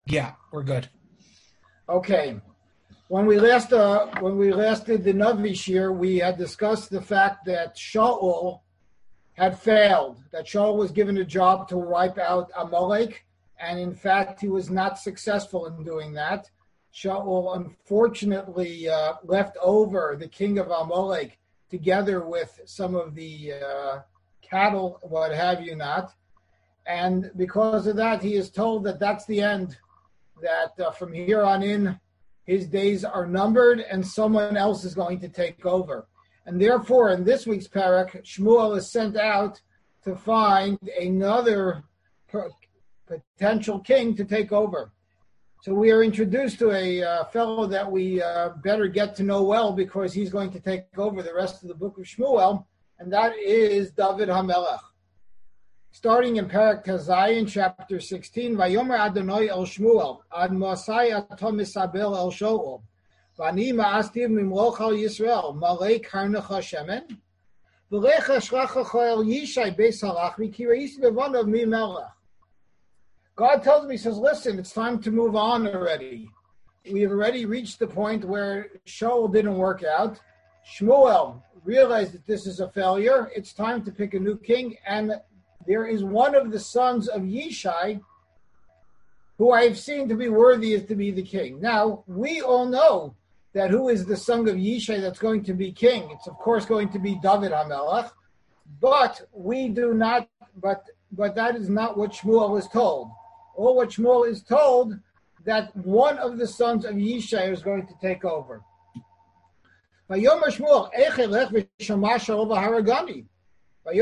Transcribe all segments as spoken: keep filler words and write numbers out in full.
Yeah, we're good. Okay. When we last uh, when we last did the Navi Shir, we had discussed the fact that Shaul had failed, that Shaul was given a job to wipe out Amalek, and in fact he was not successful in doing that. Shaul unfortunately uh, left over the king of Amalek together with some of the uh, cattle, what have you not. And because of that, he is told that that's the end, that uh, from here on in, his days are numbered and someone else is going to take over. And therefore, in this week's parak, Shmuel is sent out to find another potential king to take over. So we are introduced to a uh, fellow that we uh, better get to know well, because he's going to take over the rest of the book of Shmuel, and that is David HaMelech. Starting in Parak Tazayin, chapter sixteen, Vayomer Adonai el Shmuel, Ad Mosai ato misabel el Shaul, Vani ma'astiv mimloch al Yisrael, Malei karnecha shemen, V'lecha shlachacha el Yishai beis halachmi, ki reisi bevanav mi melech. God tells me, he says, listen, it's time to move on already. We have already reached the point where Shaul didn't work out. Shmuel realized that this is a failure. It's time to pick a new king, and there is one of the sons of Yishai who I have seen to be worthy to be the king. Now, we all know that who is the son of Yishai that's going to be king. It's, of course, going to be David HaMelech, but we do not, but but that is not what Shmuel is told. All what Shmuel is told, that one of the sons of Yishai is going to take over. Vayomer Shmuel, Echelech v'shamasha over Haragani. Very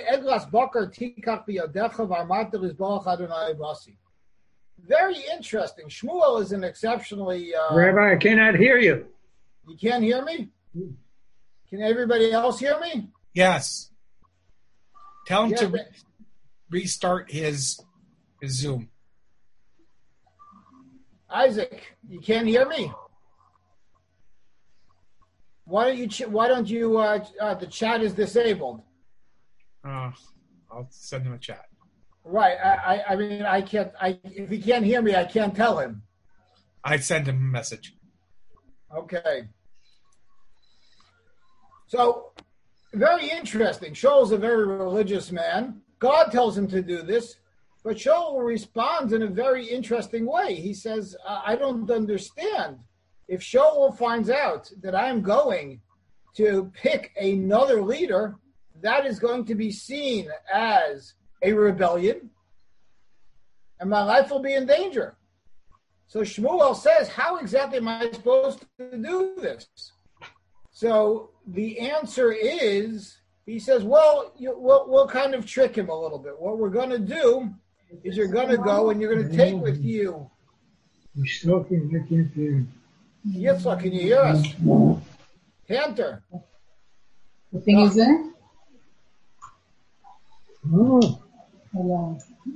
interesting. Shmuel is an exceptionally... Uh, Rabbi, I cannot hear you. You can't hear me? Can everybody else hear me? Yes. Tell him Yeah, to re- but- restart his, his Zoom. Isaac, you can't hear me? Why don't you... Ch- why don't you... Uh, uh, the chat is disabled. Uh, I'll send him a chat. Right. I, I, I mean, I can't. I if he can't hear me, I can't tell him. I'd send him a message. Okay. So, very interesting. Shaul's a very religious man. God tells him to do this, but Shaul responds in a very interesting way. He says, "I don't understand. If Shaul finds out that I'm going to pick another leader, that is going to be seen as a rebellion, and my life will be in danger." So Shmuel says, how exactly am I supposed to do this? So the answer is, he says, well, you, we'll, we'll kind of trick him a little bit. What we're going to do is you're going to go and you're going to take with you. Yitzhak, can you hear us? Hunter. The thing is there? Oh. Hello.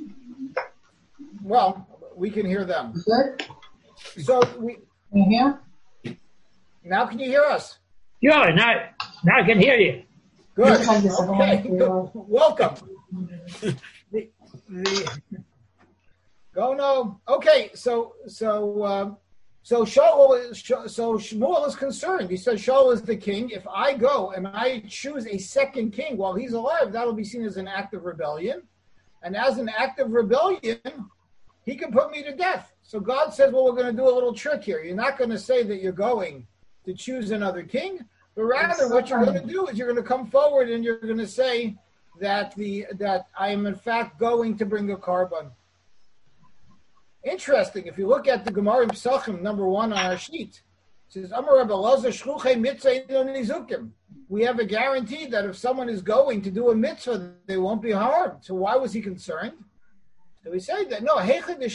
Well, we can hear them. Good? So we Can you hear? now can you hear us? Yeah, now, now I can hear you. Good. Yes, I just- Okay. Good. Welcome. the, the, go no. Okay. So so um, so Shaul is so Shmuel is concerned. He says Shaul is the king. If I go and I choose a second king while he's alive, that'll be seen as an act of rebellion. And as an act of rebellion, he can put me to death. So God says, well, we're going to do a little trick here. You're not going to say that you're going to choose another king, but rather what you're going to do is you're going to come forward and you're going to say that the that I am in fact going to bring a carbon. Interesting. If you look at the Gemara in Pesachim, number one on our sheet, it says, Amar Rabbi Elazar shluchei mitzvah nizukim. We have a guarantee that if someone is going to do a mitzvah, they won't be harmed. So why was he concerned? So we say that, no,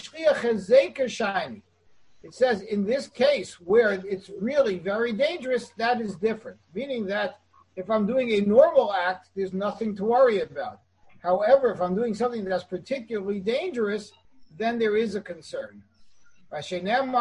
it says in this case where it's really very dangerous, that is different. Meaning that if I'm doing a normal act, there's nothing to worry about. However, if I'm doing something that's particularly dangerous, then there is a concern. It's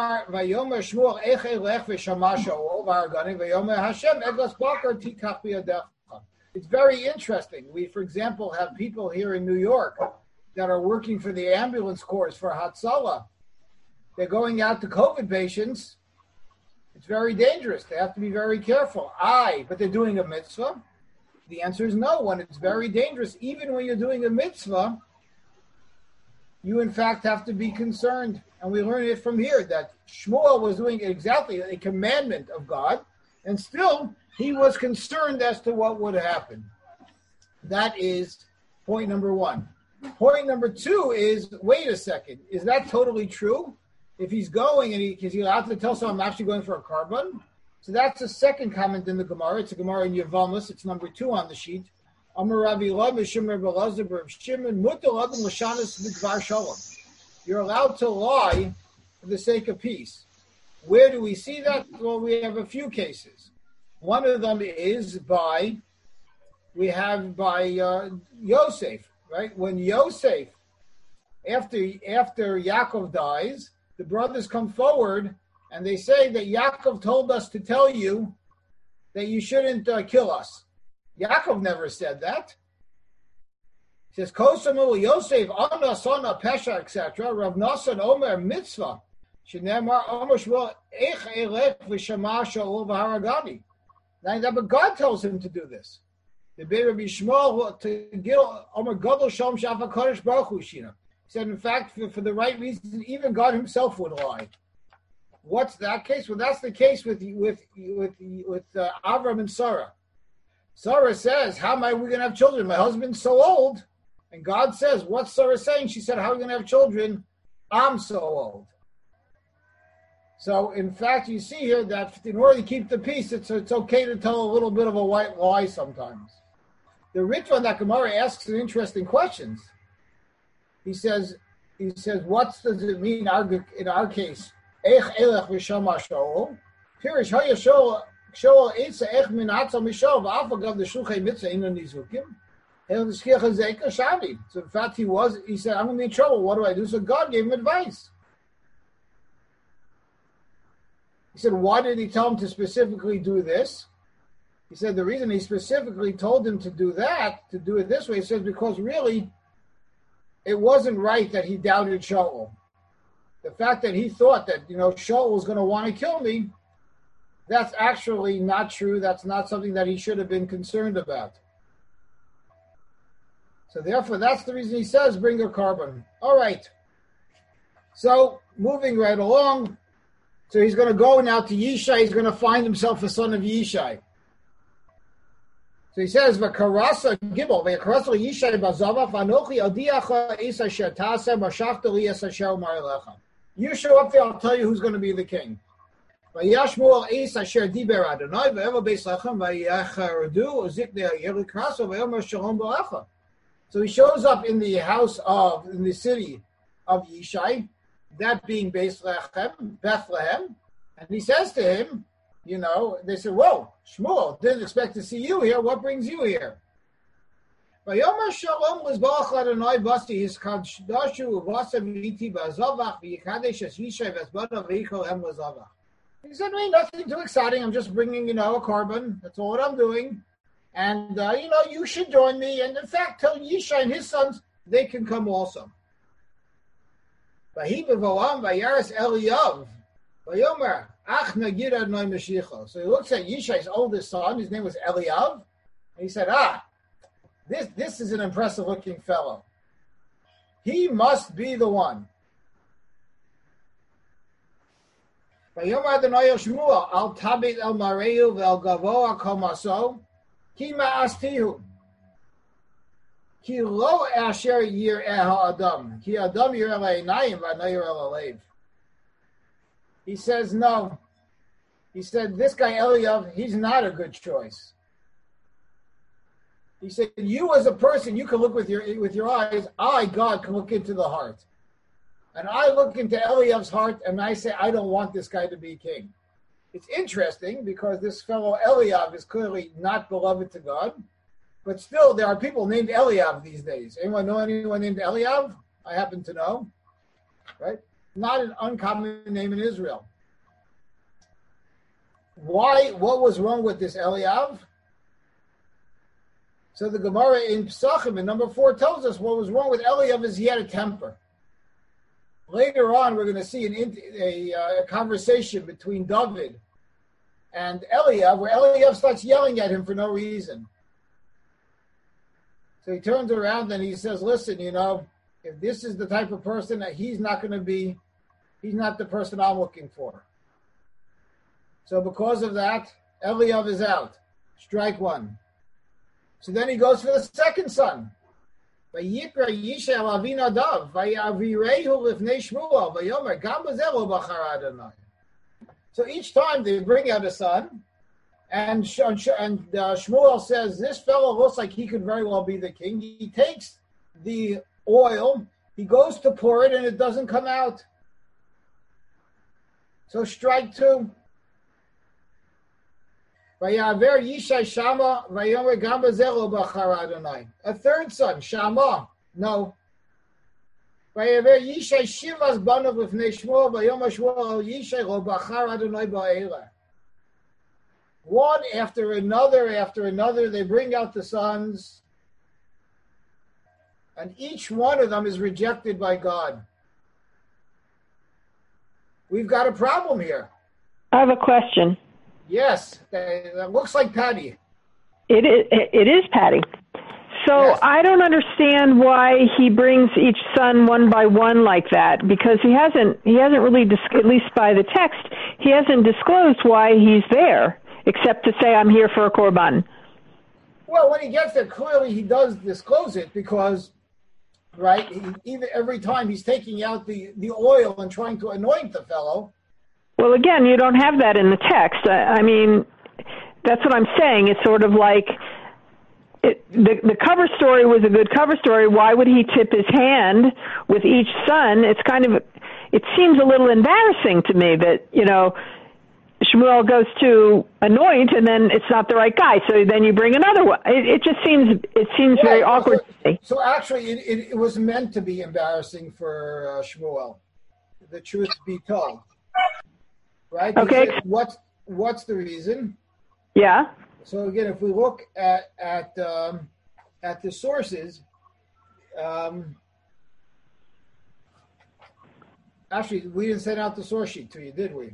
very interesting. We, for example, have people here in New York that are working for the ambulance corps for Hatzalah. they're going out to COVID patients, it's very dangerous. They have to be very careful. Aye, but they're doing a mitzvah. The answer is no. When it's very dangerous, even when you're doing a mitzvah, you in fact have to be concerned. And we learn it from here that Shmuel was doing exactly a commandment of God, and still he was concerned as to what would happen. That is point number one. Point number two is, wait a second, is that totally true? If he's going and he, is he allowed to tell someone I'm actually going for a carbon? So that's the second comment in the Gemara. It's a Gemara in Yevamos. It's number two on the sheet. Amar Rabbi Lav Shimon Belazar Bar Shimon Mutal Adam Lashanis B'Dvar Shalom. You're allowed to lie for the sake of peace. Where do we see that? Well, we have a few cases. One of them is by, we have by uh, Yosef, right? When Yosef, after after Yaakov dies, the brothers come forward and they say that Yaakov told us to tell you that you shouldn't uh, kill us. Yaakov never said that. He says, Kosamu Yosef, Anna, Sona, Pesha, et cetera. Rav Nassan, Omer, Mitzvah. Shenemar, Omer, Shmuel, Ech, Elech, V'Shama, Shaul, V'Haragani. Now, but God tells him to do this. The Rabbi Shmuel, to get Omer, Gadol, Shalom, Shafa, Kodesh, Baruch Hu, Shina. He said, in fact, for, for the right reason, even God himself would lie. What's that case? Well, that's the case with with with with uh, Avram and Sarah. Sarah says, how am I we going to have children? My husband's so old. And God says, what's Sarah saying? She said, how are we going to have children? I'm so old. So, in fact, you see here that in order to keep the peace, it's, it's okay to tell a little bit of a white lie sometimes. The Ritva that Gemara asks an interesting questions. He says, he says, what does it mean in our case? Ech elech v'shama shaol. Pirish haya shaol shaol eitza ech minatzah mishaol v'afagav the shulchay mitzvah inu nizukim. El nishkiach zeka shavi. So in fact, he was. He said, "I'm going to be in trouble. What do I do?" So God gave him advice. He said, "Why did he tell him to specifically do this?" He said the reason he specifically told him to do that, to do it this way, he says because really, it wasn't right that he doubted Shaul. The fact that he thought that, you know, Shaul was going to want to kill me, that's actually not true. That's not something that he should have been concerned about. So therefore, that's the reason he says, bring a carbon. All right. So moving right along. So he's going to go now to Yishai. He's going to find himself a son of Yishai. So he says, "V'karasa gibel v'karasa Yishai bazava v'anochi odiacha es asher taseh mashachta li es asher marlecha." You show up there, I'll tell you who's going to be the king. V'yashmuel es asher diber Adonai v'ever beis lechem v'yachardu uzikne yerikraso v'yomer shalom b'lecha. So he shows up in the house of, in the city of Yishai, that being Beis Lechem, Bethlehem, and he says to him, you know, they said, whoa, Shmuel, didn't expect to see you here. What brings you here? Vayomer shalom lizbalach Adonai basi his kaddashu v'asav iti b'azavach v'yikadesh es Yishai v'ezbada v'yichol em l'zavach. He said, "Hey, nothing too exciting. I'm just bringing, you know, a carbon. That's all what I'm doing. And, uh, you know, you should join me. And, in fact, tell Yishai and his sons they can come also." Vahi b'voam v'yaris Eliyav. Vayomer ach nagir Adonai Mashiach. So he looks at Yishai's oldest son. His name was Eliyav. And he said, ah, this, this is an impressive-looking fellow. He must be the one. Vayomer Adonai Shmuel al tabit el mareu ve'el gavoa kol maso. Ki ma'astihu. Ki lo asher yir eha adam. Ki adam yir el einayim v'anayir el alev. He says, no. He said, this guy Eliyav, he's not a good choice. He said, you as a person, you can look with your with your eyes. I, God, can look into the heart. And I look into Eliav's heart, and I say, I don't want this guy to be king. It's interesting because this fellow Eliav is clearly not beloved to God, but still there are people named Eliav these days. Anyone know anyone named Eliav? I happen to know, right? Not an uncommon name in Israel. Why? What was wrong with this Eliav? So the Gemara in Pesachim in number four tells us what was wrong with Eliav is he had a temper. later on, we're going to see an, a, a conversation between David and Eliab, where Eliab starts yelling at him for no reason. So he turns around and he says, listen, you know, if this is the type of person that he's not going to be, he's not the person I'm looking for. So because of that, Eliab is out. Strike one. So then he goes for the second son. So each time they bring out a son, and and uh, Shmuel says, this fellow looks like he could very well be the king. He takes the oil, he goes to pour it, and it doesn't come out. So strike two. A third son, Shama, no. One after another, after another, they bring out the sons, and each one of them is rejected by God. We've got a problem here. I have a question. Yes, that looks like Patty. It is, it is Patty. So Yes. I don't understand why he brings each son one by one like that, because he hasn't he hasn't really, dis- at least by the text, he hasn't disclosed why he's there, except to say, I'm here for a korban. Well, when he gets there, clearly he does disclose it because, right, he, even every time he's taking out the, the oil and trying to anoint the fellow. Well, again, you don't have that in the text. I, I mean, that's what I'm saying. It's sort of like it, the the cover story was a good cover story. Why would he tip his hand with each son? It's kind of, it seems a little embarrassing to me that, you know, Shmuel goes to anoint and then it's not the right guy. So then you bring another one. It, it just seems, it seems Yeah, very so- awkward to me. So actually, it, it, it was meant to be embarrassing for uh, Shmuel, the truth be told. Right? He Okay. said, What's, what's the reason? Yeah. So again, if we look at at um, at the sources, um, actually, we didn't send out the source sheet to you, did we?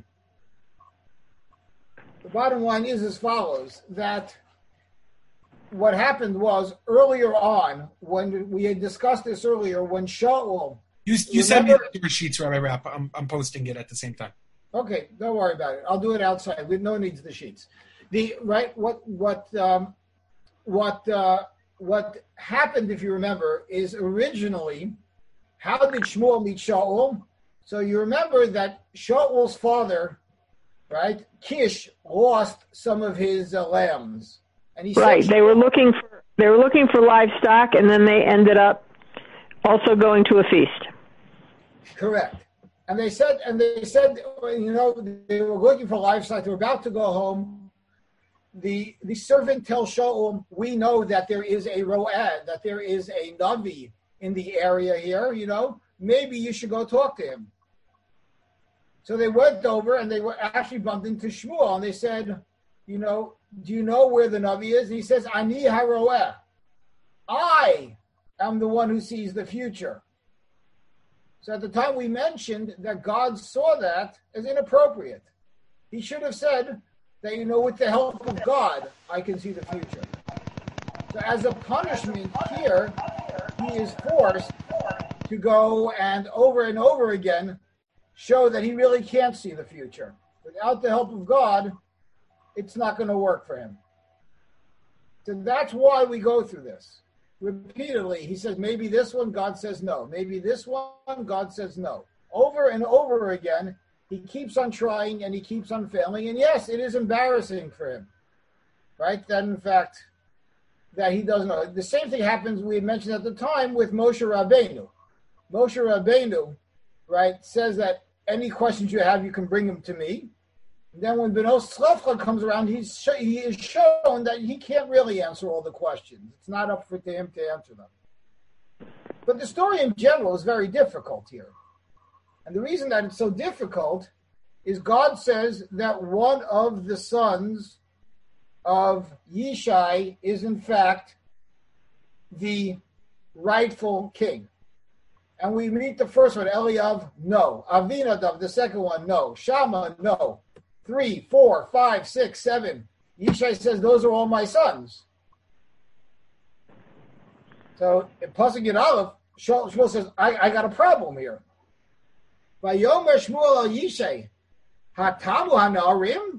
The bottom line is as follows: that what happened was earlier on, when we had discussed this earlier, when Shaul. You you send me Remember- the sheets, Rabbi Rapp. I'm I'm posting it at the same time. Okay, don't worry about it. I'll do it outside. We no needs the sheets. The right what what um, what uh, what happened, if you remember, is originally how did Shmuel meet Shaul? So you remember that Shaul's father, right, Kish, lost some of his uh, lambs, and he Right. said, They were looking for, they were looking for livestock and then they ended up also going to a feast. Correct. And they said, and they said, you know, they were looking for livestock. They were about to go home. The the servant tells Shaul, we know that there is a ro'ad, that there is a navi in the area here. You know, maybe you should go talk to him. So they went over and they were actually bumped into Shmuel, and they said, you know, do you know where the navi is? And he says, Ani haro'eh. I am the one who sees the future. So at the time we mentioned that God saw that as inappropriate. He should have said that, you know, with the help of God, I can see the future. So as a punishment here, he is forced to go and over and over again show that he really can't see the future. Without the help of God, it's not going to work for him. So that's why we go through this. Repeatedly, he says, maybe this one, God says no. Maybe this one, God says no. Over and over again, he keeps on trying and he keeps on failing. And yes, it is embarrassing for him, right? That in fact, that he doesn't know. The same thing happens, we had mentioned at the time, with Moshe Rabbeinu. Moshe Rabbeinu, right, says that any questions you have, you can bring them to me. And then when Beno Tzlefcha comes around, he's sh- he is shown that he can't really answer all the questions. It's not up for him to answer them. But the story in general is very difficult here. And the reason that it's so difficult is God says that one of the sons of Yishai is in fact the rightful king. And we meet the first one, Eliav, no. Avinadav, the second one, no. Shammah, no. Three, four, five, six, seven. Yishai says, those are all my sons. So in Pasuk Yud Aleph, Shmuel says, I, I got a problem here. Vayomer Shmuel al Yishai, hatamu hanarim,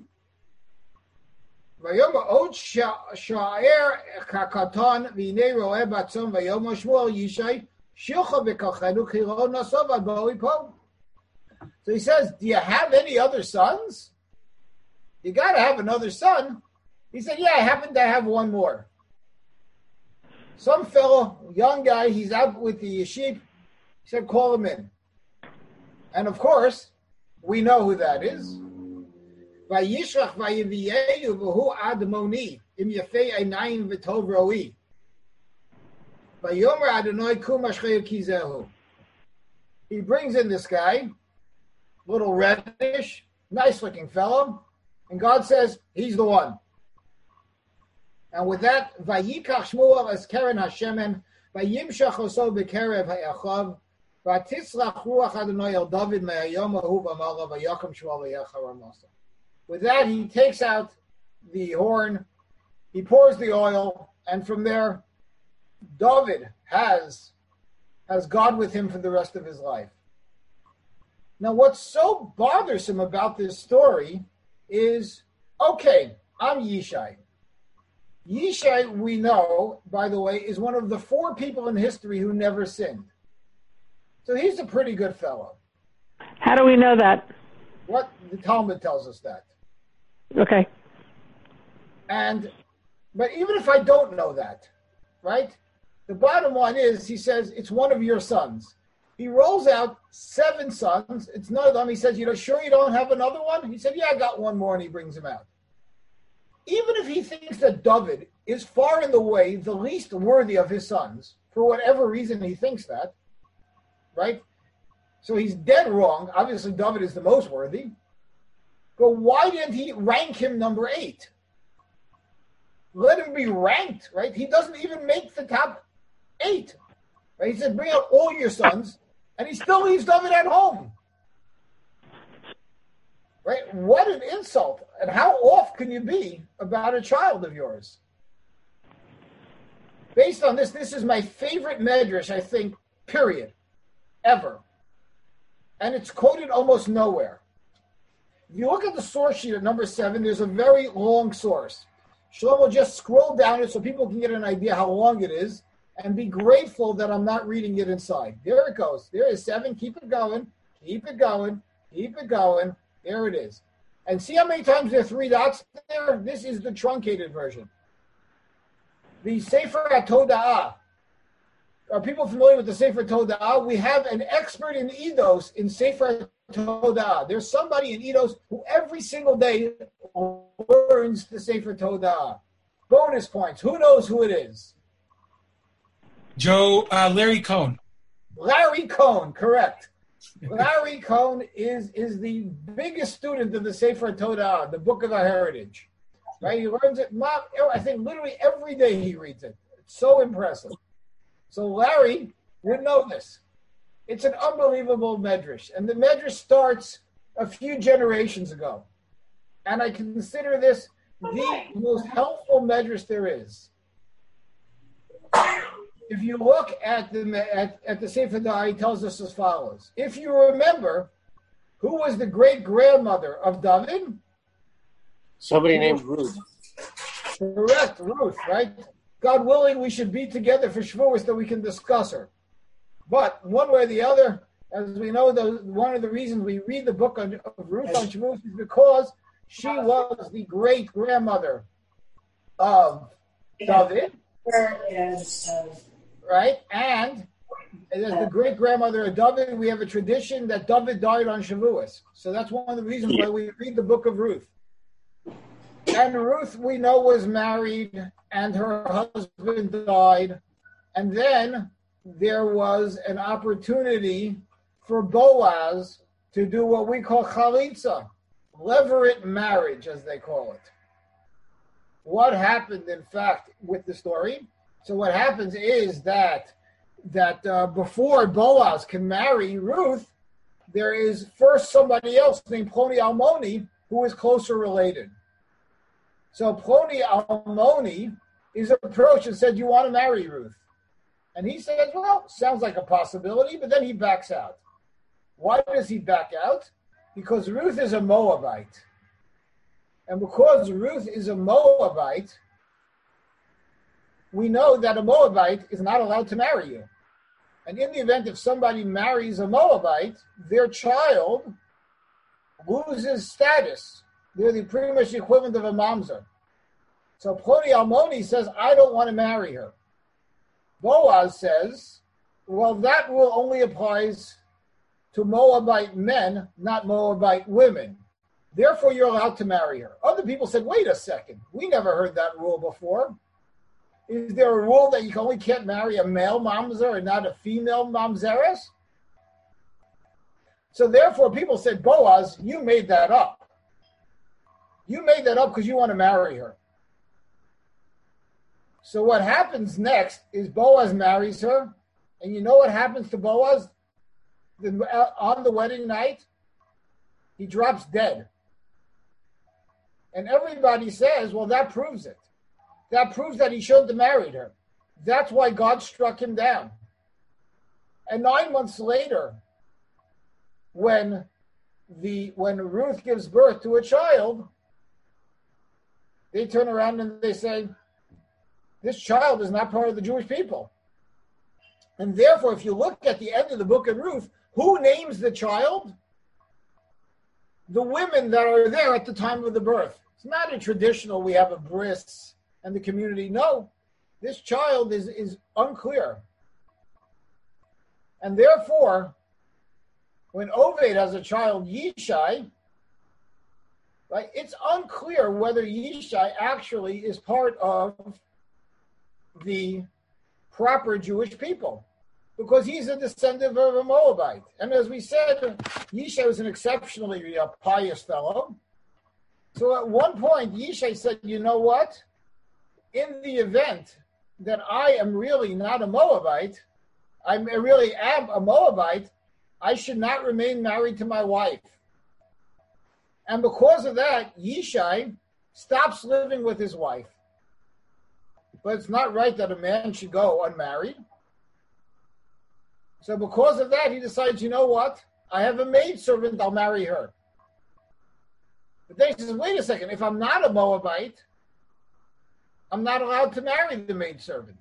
vayomer od sha'er kakaton v'nei roeh batzon vayomer Shmuel al Yishai, shilcha b'kachenu chilon nasov ad boi po. So he says, do you have any other sons? You got to have another son. He said, yeah, I happen to have one more. Some fellow, young guy, he's out with the sheep. He said, call him in. And of course, we know who that is. Vayishrach vayiviyehu v'hu admoni im yafei einayim v'tov roi. Vayomer Adonai kum ashchei kizehu. He brings in this guy, little reddish, nice-looking fellow, and God says, he's the one. And with that, Vayikach Shmuel as Keren Hashemen, Vayimshach oso bekerev ha'achav, Vatitzlach ruach Adonai el David me'ayom ahu v'amala v'yakom Shmuel v'yachar amasa. With that, he takes out the horn, he pours the oil, and from there, David has, has God with him for the rest of his life. Now, what's so bothersome about this story is, okay, I'm Yishai. Yishai, we know, by the way, is one of the four people in history who never sinned. So he's a pretty good fellow. How do we know that? What the Talmud tells us that. Okay. And, but even if I don't know that, right? The bottom line is, he says, it's one of your sons. He rolls out seven sons. It's none of them. He says, you know, sure you don't have another one? He said, yeah, I got one more, and he brings him out. Even if he thinks that David is far and away the least worthy of his sons, for whatever reason he thinks that, right? So he's dead wrong. Obviously, David is the most worthy. But why didn't he rank him number eight? Let him be ranked, right? He doesn't even make the top eight. Right? He said, bring out all your sons, and he still leaves David at home. Right? What an insult. And how off can you be about a child of yours? Based on this, this is my favorite medrash, I think, period, ever. And it's quoted almost nowhere. If you look at the source sheet at number seven, there's a very long source. Shlomo just scroll down it so people can get an idea how long it is and be grateful that I'm not reading it inside. There it goes. There is seven. Keep it going. Keep it going. Keep it going. There it is. And see how many times there are three dots there? This is the truncated version. The Sefer HaToda'ah. Are people familiar with the Sefer HaToda'ah? We have an expert in Eidos in Sefer HaToda'ah. There's somebody in Eidos who every single day learns the Sefer HaToda'ah. Bonus points. Who knows who it is? Joe, uh, Larry Cohn. Larry Cohn, correct. Larry Cohn is, is the biggest student of the Sefer Torah, the Book of our Heritage. Right? He learns it, I think, literally every day he reads it. It's so impressive. So Larry would know this. It's an unbelievable medrash. And the medrash starts a few generations ago. And I consider this the most helpful medrash there is. If you look at the at, at the Sefer Torah, he tells us as follows. If you remember, who was the great-grandmother of David? Somebody named Ruth. Correct, Ruth, right? God willing, we should be together for Shavuos that we can discuss her. But one way or the other, as we know, the, one of the reasons we read the book of, of Ruth on Shavuos is because she was the great-grandmother of David. Right? And as the great-grandmother of David, we have a tradition that David died on Shavuos. So that's one of the reasons why we read the book of Ruth. And Ruth, we know, was married, and her husband died. And then there was an opportunity for Boaz to do what we call chalitza, levirate marriage, as they call it. What happened, in fact, with the story? So what happens is that that uh, before Boaz can marry Ruth, there is first somebody else named Ploni Almoni who is closer related. So Ploni Almoni is approached and said, "You want to marry Ruth?" And he says, "Well, sounds like a possibility," but then he backs out. Why does he back out? Because Ruth is a Moabite. And because Ruth is a Moabite, we know that a Moabite is not allowed to marry you. And in the event if somebody marries a Moabite, their child loses status. They're the pretty much the equivalent of a mamzer. So Ploni Almoni says, "I don't want to marry her." Boaz says, "Well, that rule only applies to Moabite men, not Moabite women. Therefore, you're allowed to marry her." Other people said, "Wait a second. We never heard that rule before. Is there a rule that you only can't marry a male mamzer and not a female mamzeres?" So therefore, people said, "Boaz, you made that up. You made that up because you want to marry her." So what happens next is Boaz marries her, and you know what happens to Boaz? The, uh, on the wedding night, he drops dead. And everybody says, well, that proves it. That proves that he shouldn't have married her. That's why God struck him down. And nine months later, when the when Ruth gives birth to a child, they turn around and they say, this child is not part of the Jewish people. And therefore, if you look at the end of the book of Ruth, who names the child? The women that are there at the time of the birth. It's not a traditional, we have a bris and the community. No, this child is, is unclear. And therefore, when Oved has a child, Yishai, right, it's unclear whether Yishai actually is part of the proper Jewish people, because he's a descendant of a Moabite. And as we said, Yishai was an exceptionally uh, pious fellow. So at one point, Yishai said, you know what? In the event that I am really not a Moabite, I really am a Moabite, I should not remain married to my wife. And because of that, Yishai stops living with his wife. But it's not right that a man should go unmarried. So because of that, he decides, you know what? I have a maidservant, I'll marry her. But then he says, wait a second, if I'm not a Moabite, I'm not allowed to marry the maidservant.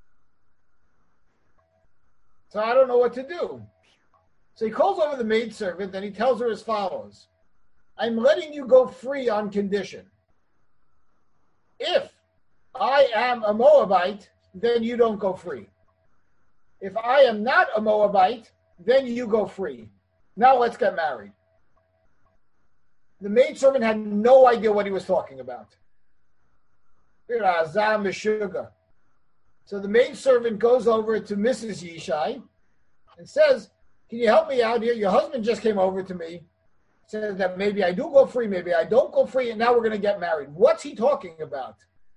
So I don't know what to do. So he calls over the maidservant and he tells her as follows. I'm letting you go free on condition. If I am a Moabite, then you don't go free. If I am not a Moabite, then you go free. Now let's get married. The maidservant had no idea what he was talking about. So the maidservant goes over to Missus Yishai and says, can you help me out here? Your husband just came over to me, says that maybe I do go free, maybe I don't go free, and now we're going to get married. What's he talking about?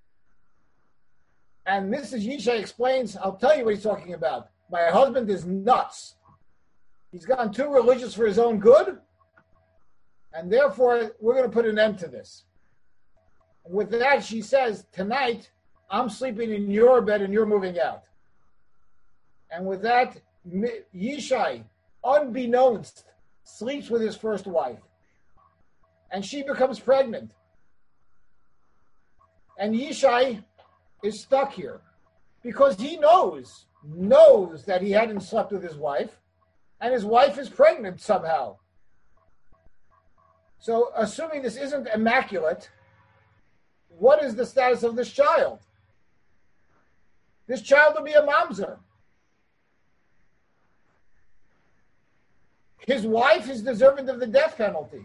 And Missus Yishai explains, I'll tell you what he's talking about. My husband is nuts. He's gotten too religious for his own good, and therefore we're going to put an end to this. And with that, she says, tonight, I'm sleeping in your bed and you're moving out. And with that, Yishai, unbeknownst, sleeps with his first wife. And she becomes pregnant. And Yishai is stuck here because he knows, knows that he hadn't slept with his wife, and his wife is pregnant somehow. So assuming this isn't immaculate, what is the status of this child? This child will be a mamzer. His wife is deserving of the death penalty.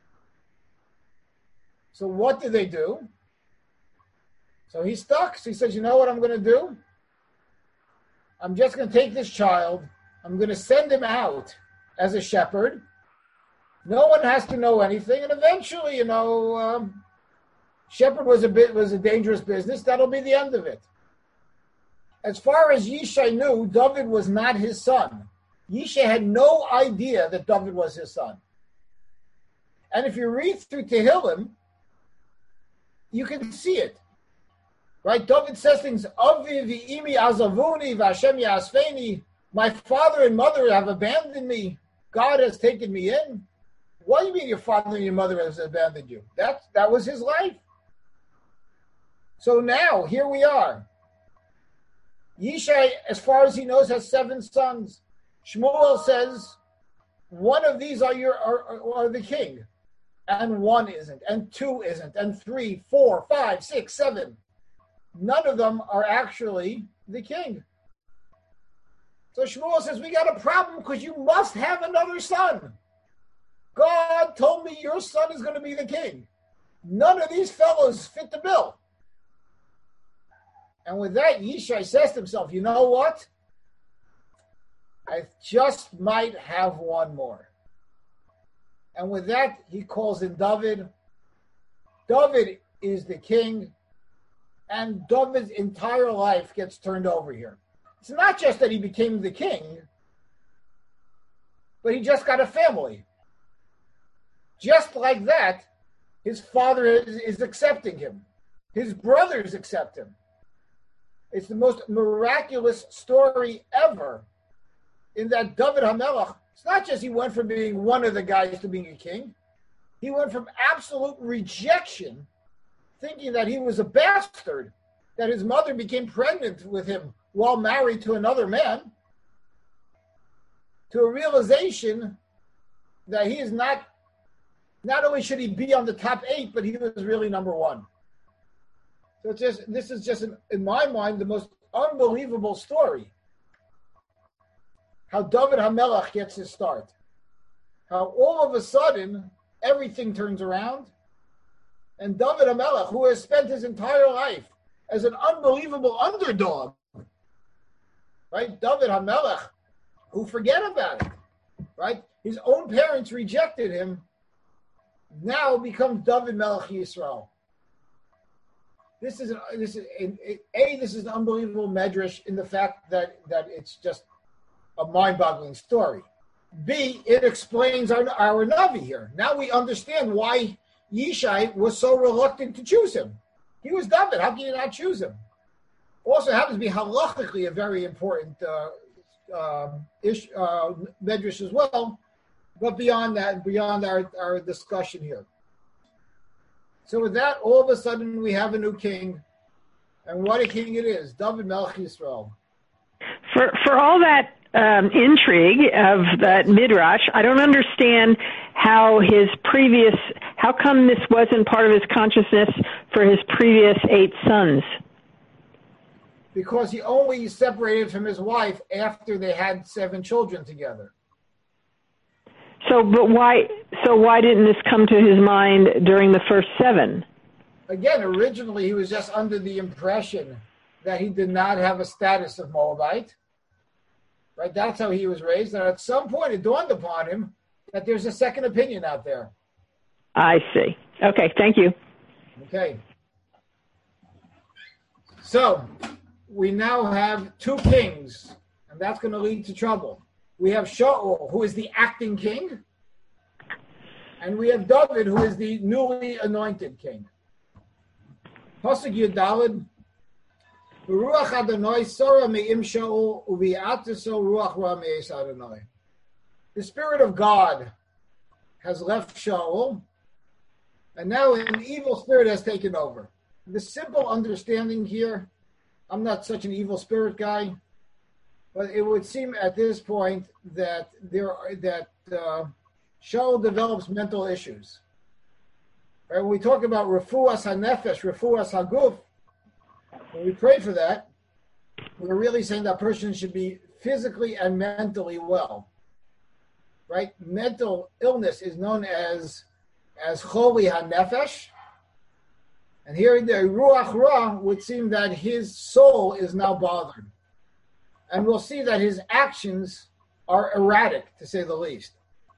So what do they do? So he's stuck. So he says, you know what I'm going to do? I'm just going to take this child. I'm going to send him out as a shepherd. No one has to know anything. And eventually, you know, um, shepherd was a bit was a dangerous business. That'll be the end of it. as far as Yishai knew, David was not his son. Yishai had no idea that David was his son. And if you read through Tehillim, you can see it. Right? David says things, Avi v'imi azavuni v'Hashem yasfeni. My father and mother have abandoned me. God has taken me in. What do you mean your father and your mother has abandoned you? That, that was his life. So now, here we are. Yishai, as far as he knows, has seven sons. Shmuel says, one of these are your are, are, are the king, and one isn't, and two isn't, and three, four, five, six, seven. None of them are actually the king. So Shmuel says, we got a problem because you must have another son. God told me your son is going to be the king. None of these fellows fit the bill. And with that, Yishai says to himself, you know what? I just might have one more. And with that, he calls in David. David is the king, and David's entire life gets turned over here. It's not just that he became the king, but he just got a family. Just like that, his father is, is accepting him. His brothers accept him. It's the most miraculous story ever in that David HaMelech, it's not just he went from being one of the guys to being a king. He went from absolute rejection, thinking that he was a bastard, that his mother became pregnant with him while married to another man, to a realization that he is not, not only should he be on the top eight, but he was really number one. So it's just, this is just, an, in my mind, the most unbelievable story. How David HaMelech gets his start. How all of a sudden, everything turns around. And David HaMelech, who has spent his entire life as an unbelievable underdog, right? David HaMelech, who forget about it, right? His own parents rejected him, now becomes David Melech Yisrael. This is an, this is a, a this is an unbelievable medrash in the fact that that it's just a mind-boggling story. B, it explains our our Navi here. Now we understand why Yishai was so reluctant to choose him. He was David. How can you not choose him? Also happens to be halachically a very important uh, uh, ish, uh, medrash as well. But beyond that, beyond our, our discussion here. So with that, all of a sudden we have a new king. And what a king it is, David Melech Yisrael. For, for all that um, intrigue of that midrash, I don't understand how his previous, how come this wasn't part of his consciousness for his previous eight sons? Because he only separated from his wife after they had seven children together. So, but why? So why didn't this come to his mind during the first seven? Again, originally he was just under the impression that he did not have a status of Moabite. Right? That's how he was raised. And at some point it dawned upon him that there's a second opinion out there. I see. Okay, thank you. Okay. So we now have two kings, and that's going to lead to trouble. We have Shaul, who is the acting king, and we have David, who is the newly anointed king. Pasuk Yudalid, Ruach Adonai Sora me'im Shaul uvi'ataso ruach ra me'es Adonai. The Spirit of God has left Shaul, and now an evil spirit has taken over. The simple understanding here, I'm not such an evil spirit guy, but it would seem at this point that there are, that uh, Shaul develops mental issues. Right? When we talk about refuas hanefesh, refuas haguf, when we pray for that, we're really saying that person should be physically and mentally well. Right? Mental illness is known as as choli hanefesh, and here the ruach ra would seem that his soul is now bothered. And we'll see that his actions are erratic, to say the least.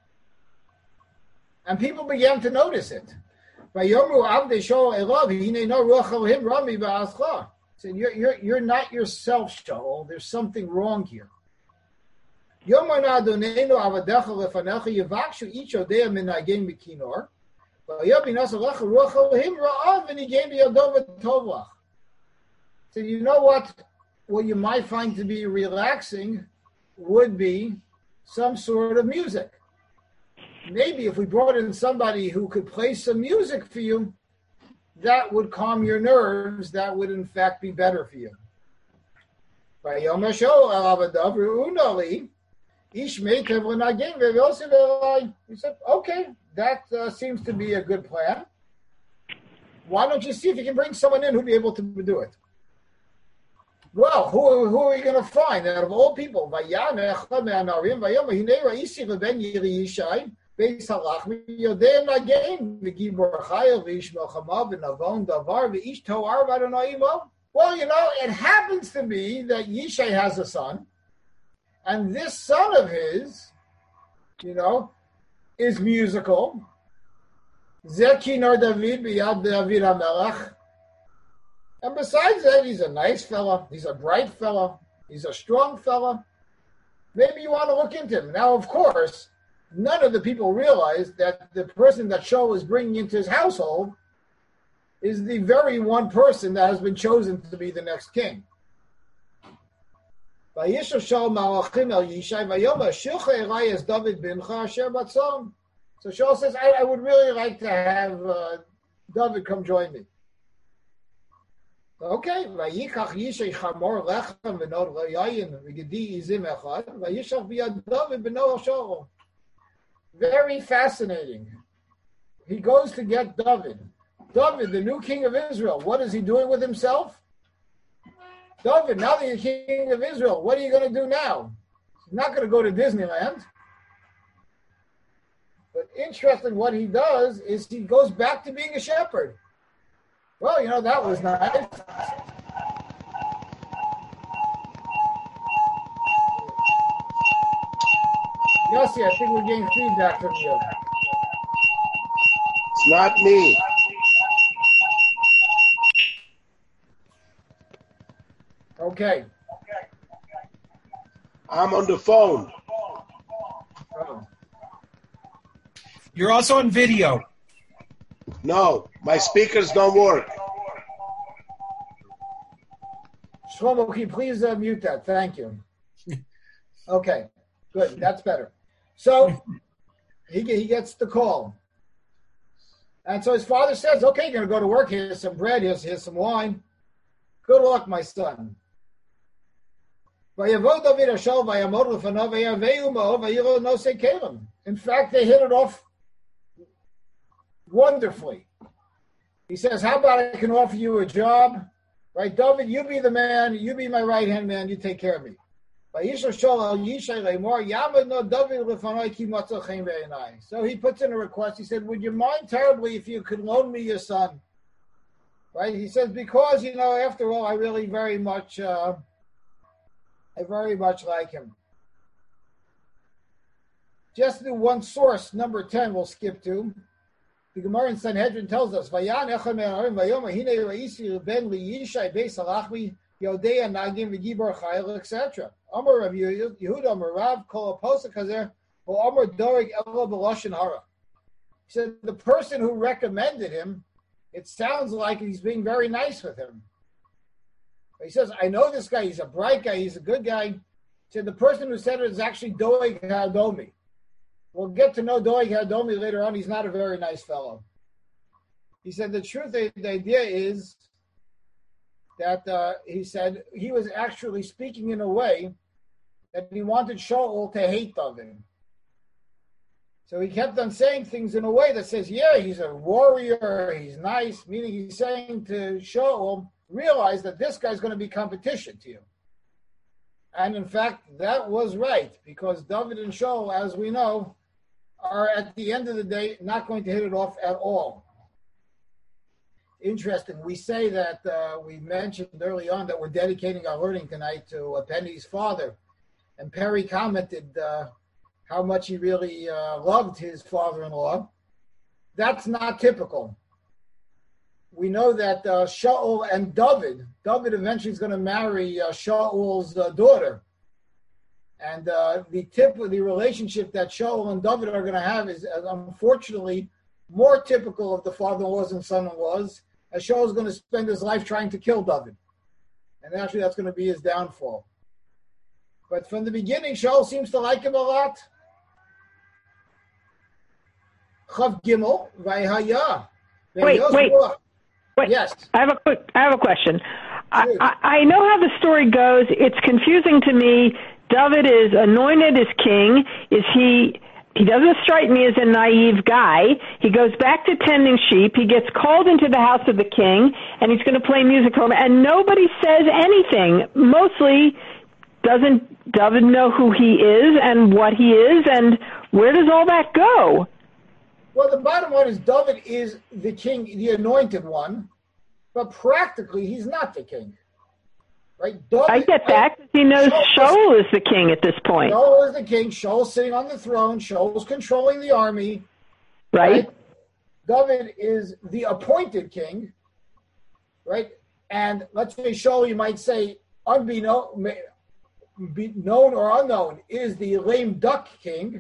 And people began to notice it. said, you're, you're, you're not yourself, Shaul. There's something wrong here. Yomar na Adonenu avadecha lefanecha yivachshu ish odea minagin mikinor. V'yabin asalecha ruach Elohim ra'av v'nigem b'yado v'tovlach. So you know what? What you might find to be relaxing would be some sort of music. Maybe if we brought in somebody who could play some music for you, that would calm your nerves. That would, in fact, be better for you. He said, okay, that uh, seems to be a good plan. Why don't you see if you can bring someone in who'll be able to do it? Well, who, who are you going to find out of all people? Well, you know, it happens to be that Yishai has a son, and this son of his, you know, is musical. Zekinor David b'yad David HaMelech. And besides that, he's a nice fella. He's a bright fella. He's a strong fella. Maybe you want to look into him. Now, of course, none of the people realize that the person that Shaul is bringing into his household is the very one person that has been chosen to be the next king. So Shaul says, I, I would really like to have uh, David come join me. Okay. Very fascinating. He goes to get David. David, the new king of Israel. What is he doing with himself? David, now that you're king of Israel, what are you going to do now? He's not going to go to Disneyland. But interesting, what he does is he goes back to being a shepherd. Well, you know, that was nice. Yossi, I think we're getting feedback from you. It's not me. Okay. I'm on the phone. Oh. You're also on video. No, my speakers don't work. Shlomo, can you please uh, mute that? Thank you. Okay, good. That's better. So he he gets the call. And so his father says, okay, you're going to go to work. Here's some bread. Here's, here's some wine. Good luck, my son. In fact, they hit it off wonderfully. He says, how about I can offer you a job? Right, David, you be the man. You be my right-hand man. You take care of me. So he puts in a request. He said, would you mind terribly if you could loan me your son? Right? He says, because, you know, after all, I really very much, uh, I very much like him. Just the one source, number ten, we'll skip to. The Gemara in Sanhedrin tells us, Vayan echad me'arim vayom hine re'isi ben liyishai beis halachmi yodea nagim v'gibor chayil, et cetera. Amar Rav Yehuda Amar Rav kol apostle kazer or Amar dorig elo b'lashon hara. He said the person who recommended him, it sounds like he's being very nice with him. He says, I know this guy. He's a bright guy. He's a good guy. He said the person who said it is actually Doeg Hadomi. We'll get to know Doeg Hadomi later on. He's not a very nice fellow. He said the truth, the, the idea is that uh, he said he was actually speaking in a way that he wanted Shaul to hate David. So he kept on saying things in a way that says, yeah, he's a warrior, he's nice, meaning he's saying to Shaul, realize that this guy's going to be competition to you. And in fact, that was right, because David and Shaul, as we know, are at the end of the day not going to hit it off at all. Interesting. We say that uh, we mentioned early on that we're dedicating our learning tonight to uh, Penny's father. And Perry commented uh, how much he really uh, loved his father-in-law. That's not typical. we know that uh, Shaul and David, David eventually is going to marry uh, Shaul's uh, daughter. And uh, the tip of the relationship that Shaul and David are going to have is, uh, unfortunately, more typical of the father-in-laws and son-in-laws, as Shaul is going to spend his life trying to kill David. And actually, that's going to be his downfall. But from the beginning, Shaul seems to like him a lot. Chav Gimel, Vayhaya. Wait, wait. Wait, yes. I have a quick. I have a question. I, I, I know how the story goes. It's confusing to me. David is anointed as king. Is he? He doesn't strike me as a naive guy. He goes back to tending sheep. He gets called into the house of the king, and he's going to play music for him. And nobody says anything. Mostly, doesn't David know who he is and what he is, and where does all that go? Well, the bottom line is David is the king, the anointed one, but practically he's not the king. Right? David, I get that because he knows Shaul is the king at this point. Shaul is the king. Shaul's sitting on the throne. Shaul's controlling the army. Right. right? David is the appointed king. Right? And let's say Shaul, you might say, unbeknown, be known or unknown, is the lame duck king.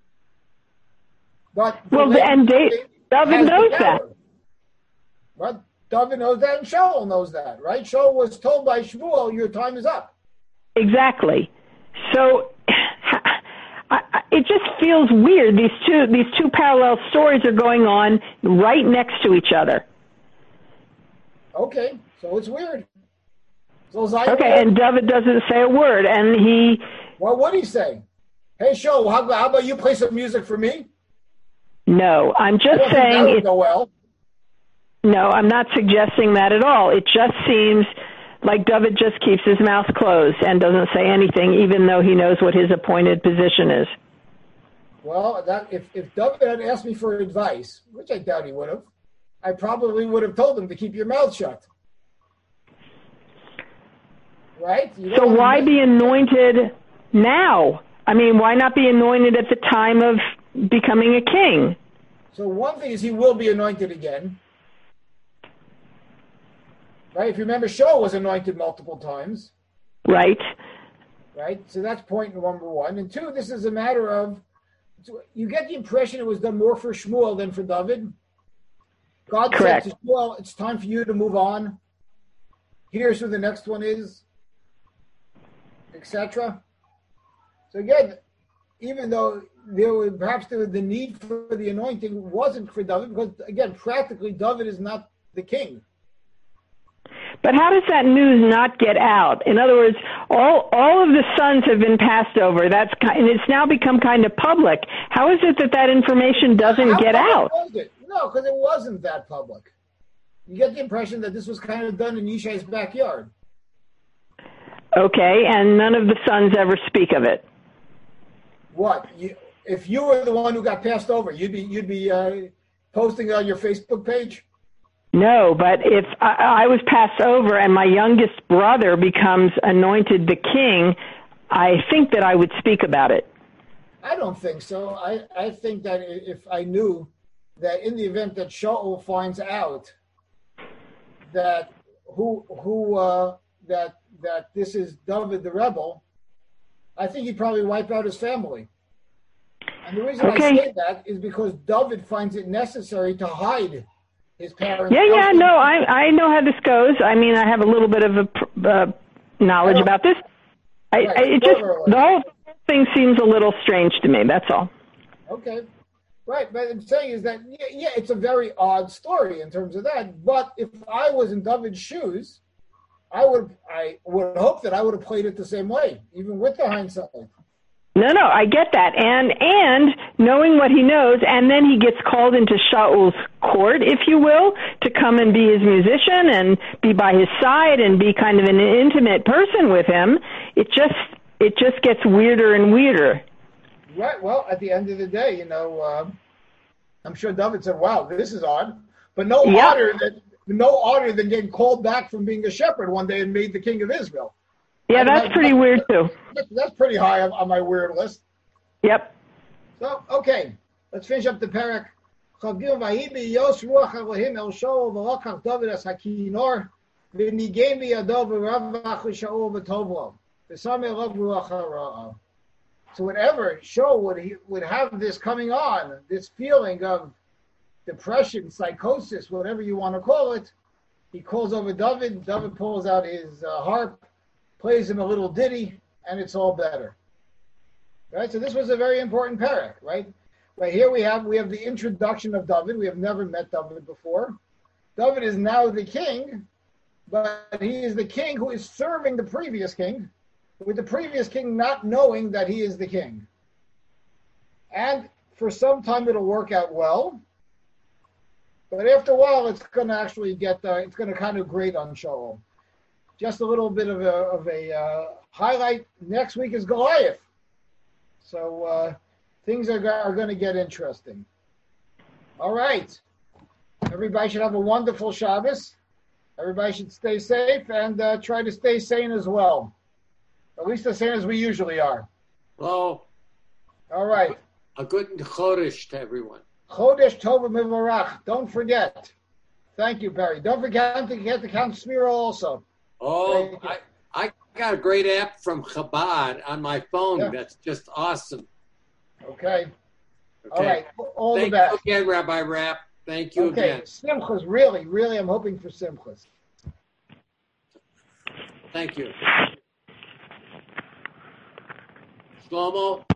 But well, and David, David knows that. Right? David knows that, and Shaul knows that, right? Shaul was told by Shmuel, your time is up. Exactly. So I, I, it just feels weird. These two these two parallel stories are going on right next to each other. Okay, so it's weird. So it's like, okay, and David doesn't say a word, and he... What would he say? Hey, Shaul, how, how about you play some music for me? No, I'm just I don't saying... think that would it, go well. No, I'm not suggesting that at all. It just seems like David just keeps his mouth closed and doesn't say anything, even though he knows what his appointed position is. Well, that, if, if David had asked me for advice, which I doubt he would have, I probably would have told him to keep your mouth shut. Right? So why be anointed now? I mean, why not be anointed at the time of becoming a king? So one thing is he will be anointed again. Right? If you remember, Shaul was anointed multiple times. Right. Right? So that's point number one. And two, this is a matter of, you get the impression it was done more for Shmuel than for David. God Correct. said to Shmuel, it's time for you to move on. Here's who the next one is, et cetera. So again, even though there was perhaps there was the need for the anointing wasn't for David, because again, practically David is not the king. But how does that news not get out? In other words, all all of the sons have been passed over. That's and it's now become kind of public. How is it that that information doesn't how get out? Was it? No, because it wasn't that public. You get the impression that this was kind of done in Yishai's backyard. Okay, and none of the sons ever speak of it. What? You, if you were the one who got passed over, you'd be you'd be uh, posting it on your Facebook page? No, but if I, I was passed over and my youngest brother becomes anointed the king, I think that I would speak about it. I don't think so. I, I think that if I knew that in the event that Shaul finds out that who who uh, that that this is David the rebel, I think he'd probably wipe out his family. And the reason okay. I say that is because David finds it necessary to hide his parents. Yeah, yeah, no, I I know how this goes. I mean, I have a little bit of a uh, knowledge about this. I, right, I it just the whole thing seems a little strange to me. That's all. Okay, right. But I'm saying is that yeah, yeah, it's a very odd story in terms of that. But if I was in David's shoes, I would I would hope that I would have played it the same way, even with the hindsight. No, no, I get that. And and knowing what he knows, and then he gets called into Shaul's court, if you will, to come and be his musician and be by his side and be kind of an intimate person with him, it just it just gets weirder and weirder. Right. Well, at the end of the day, you know, uh, I'm sure David said, wow, this is odd. But no yep. odder than no odder than getting called back from being a shepherd one day and made the king of Israel. Yeah, that's I, pretty that's, weird, too. That's pretty high on, on my weird list. Yep. So, okay, let's finish up the parak. Chavgim Vahibi Yos Ruach Elohim El Shaul V'Lokach David as Hakinor V'Nigem B'Yado V'Ravach Shaul V'Tovlo V'Sam Elav Ruach HaRa'ah. So whenever Shaul would he would have this coming on, this feeling of depression, psychosis, whatever you want to call it, he calls over David. David pulls out his uh, harp, plays him a little ditty, and it's all better. Right. So this was a very important parak, right? Right here we have we have the introduction of David. We have never met David before. David is now the king, but he is the king who is serving the previous king, with the previous king not knowing that he is the king. And for some time it'll work out well, but after a while it's going to actually get uh, it's going to kind of grate on Shaul. Just a little bit of a of a uh, highlight. Next week is Goliath, so. Uh, Things are, are going to get interesting. All right. Everybody should have a wonderful Shabbos. Everybody should stay safe and uh, try to stay sane as well. At least as sane as we usually are. Well, all right. A good Chodesh to everyone. Chodesh Tov Mivarach. Don't forget. Thank you, Barry. Don't forget to get the Count Smiro also. Oh, I, I got a great app from Chabad on my phone. Yeah. That's just awesome. Okay. Okay. All right. All Thank the best. you again, Rabbi Rapp. Thank you okay. again. Simchas, really, really, I'm hoping for Simchas. Thank you. Shlomo,